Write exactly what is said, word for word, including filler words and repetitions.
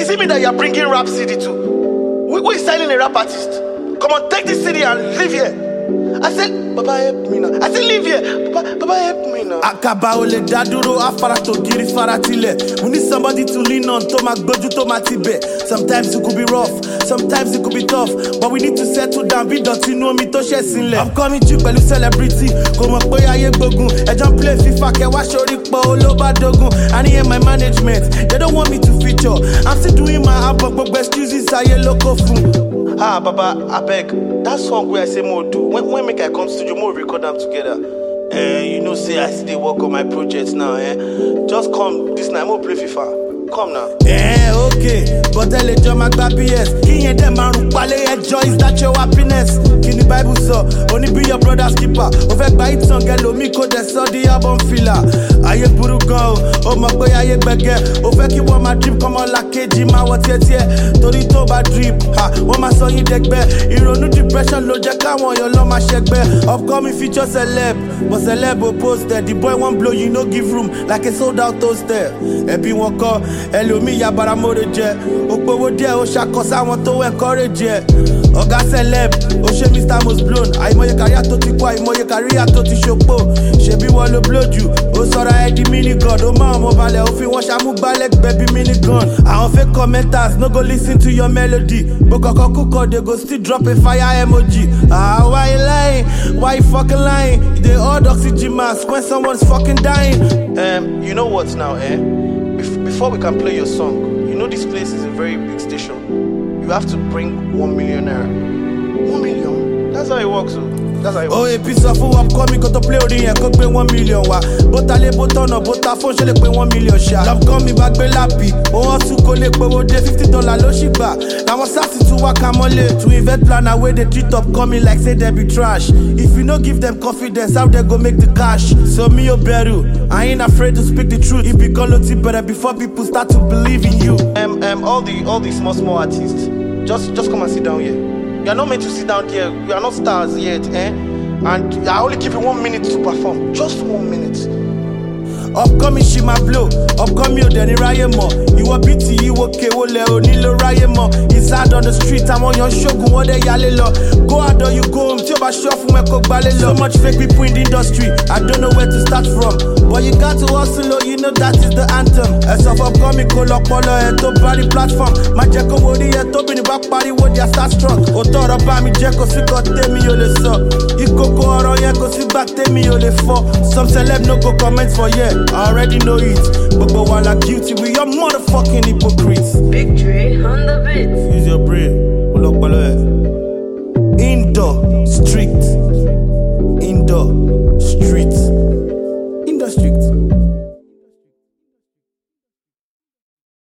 Is it me that you're bringing rap C D to? Who, who is signing a rap artist? Come on, take this C D and live here. I said, Baba help me now. I said, live here. Baba, Baba help me now. Akaba ole daduro afara to giri faratile. We need somebody to lean on to mak boju to matibe. Sometimes it could be rough, sometimes it could be tough, but we need to settle down. Be dirty no me to share sinle. I'm coming to pẹ̀lú celebrity. Ko mo pe aye gbogun. E jon play FIFA ke wa sori po oloba dogun. And here my management, they don't want me to feature. I'm still doing my album, but excuses aye loko fun. Ah, Baba, I beg. That song where I say more do. When, when make I come studio, more record them together. Eh, you know, say I still work on my projects now, eh? Just come this night, more play FIFA. Come now. Eh, okay. But tell it, John B S. King and them man who pale joy is that your happiness. King the Bible so only be your brother's keeper. Over by it song, hello, me code the so the album filler. Aye buru go, oh my boy, aye bege. Over ki want my drip, come on like K G, my what yet here. Tori to ba drip, ha, what my son you deck bear. Hero no depression, lo jack, I want your love, my shake bear. Upcoming feature celeb, but celeb will post there. The boy won't blow, you no give room, like a sold out toaster. Epi won't call. Hello me ya bara more je Ogbowo die o shakos awon to encourage je Oga celeb o se Mister Most Blown Aimoye career to ti kwa aimoye career to ti sopo Shebi won lo blow ju o sora e di mini god o ma mo bale o fi won samu gbalek baby mini gun Awon fake commenters no go listen to your melody Bokoko kuko they go still drop a fire emoji Ah why you lying why you fucking lying They all oxygen mask when someone's fucking dying Um you know what now eh Before we can play your song, you know this place is a very big station. You have to bring one million naira. One million? That's how it works. So. That's how it works. Oh, a piece of food upcoming got to play on here, could pay one million. But I lay button or but I phone shall pay one million share. Love coming back be lappy. Oh, to collect but what day fifty dollars low shiba. Now I'm starting to work I'm on late to invest plan away the treat up coming like say they be trash. If you no give them confidence, how they go make the cash? So me your beru, I ain't afraid to speak the truth. It be quality better before people start to believe in you. Um, um, all the all the small small artists, just just come and sit down here. You are not meant to sit down here. You are not stars yet, eh? And I only give you one minute to perform. Just one minute. Upcoming she my blow. Upcoming you then raye mo. You a pity you okay wo le o nilo raye mo. Inside on the street I'm on your shogun what they yale lo. Go out or you go home tí o bá sure fún ẹ kó gbálẹ̀ lọ. So much fake people in the industry. I don't know where to start from. But you got to hustle oh, you know that is the anthem. As of upcoming kó lọ́pọlọ ẹ tó body platform. Má jẹ́ kó wo rí ẹ tó bí ní bá pariwo dia start strong. Ó tọrọ bá mi jẹ́ kó sí kó tèmi ò lè sọ. Ìkòkò ọ̀rọ̀ yẹn kó sí gbà tèmi ò lè fọ́. Some celeb no go comment for yeah. I already know it, but but while I'm guilty, we are motherfucking hypocrites. Big Dre on the beats. Use your brain. Indoor, strict, indoor.